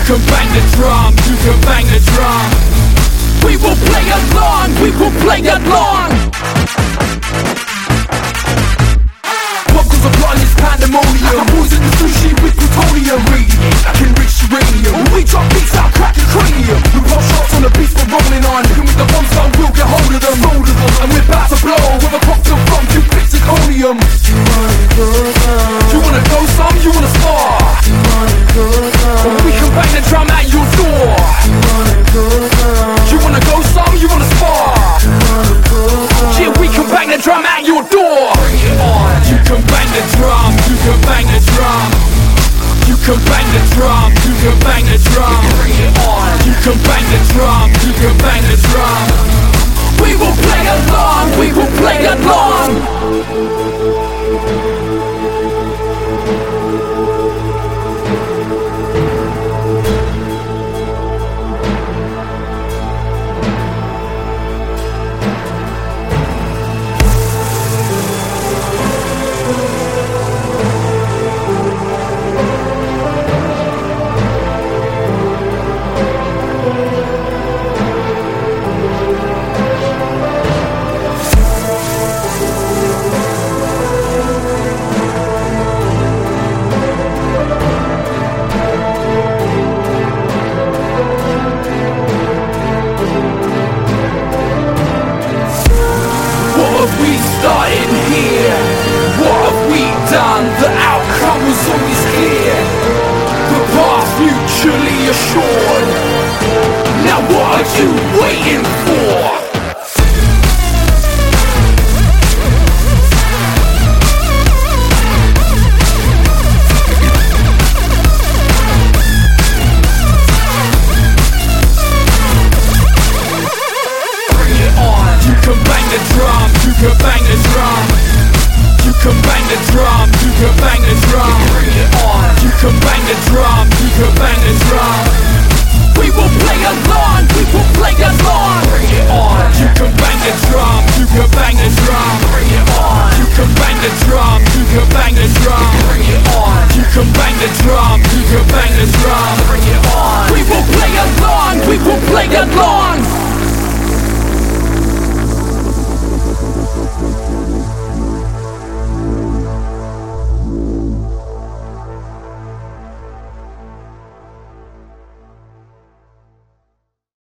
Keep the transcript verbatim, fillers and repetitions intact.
can bang the drum, you can bang the drum. We will play along, we will play along. What goes upon is pandemonium. Who's in the sushi with plutonium? Radiate, I can reach uranium. When we drop beats, I'll crack your cranium. We roll shots on the beats we're rolling on. And with the bombs down, we'll get hold of them. Hold of them, and we're about to blow. With a cocktail from you, bits zirconium. You wanna go some? You wanna go some? You wanna spar? You wanna go some? Well, we can bang the drum at your door. You wanna go some? You wanna go some? You wanna spar? You wanna go some? Yeah, we can bang the drum at your door. Bring it on. You can bang the drum, you can bang the drum. You can bang the drum, you can bang the drum. Bring it on. You can bang the drum, you can bang the drum. We will play along, we will play along. We started here. What have we done? The outcome was always clear. The path mutually assured. Now what are you waiting for? You can bang the drum, you can bang the drum. You can bang the drum, you can bang the drum. Bring it on. You can bang the drum, you can bang the drum. We will play along, we will play along. Bring it on. You can bang the drum, you can bang the drum. Bring it on. You can bang the drum, you can bang the drum. Bring it on. You can bang the drum, you can bang the drum. Bring it on. We will play along, we will play along.